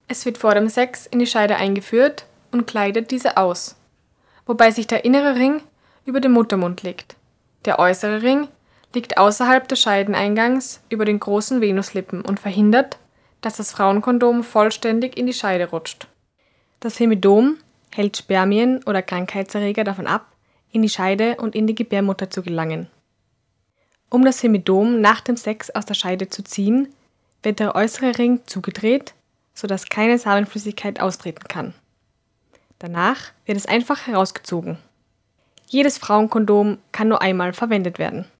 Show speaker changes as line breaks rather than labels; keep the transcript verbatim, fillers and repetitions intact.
Es wird vor dem Sex in die Scheide eingeführt und kleidet diese aus, wobei sich der innere Ring über dem Muttermund legt. Der äußere Ring liegt außerhalb des Scheideneingangs über den großen Venuslippen und verhindert, dass das Frauenkondom vollständig in die Scheide rutscht. Das Hemidom hält Spermien oder Krankheitserreger davon ab, in die Scheide und in die Gebärmutter zu gelangen. Um das Hemidom nach dem Sex aus der Scheide zu ziehen, wird der äußere Ring zugedreht, sodass keine Samenflüssigkeit austreten kann. Danach wird es einfach herausgezogen. Jedes Frauenkondom kann nur einmal verwendet werden.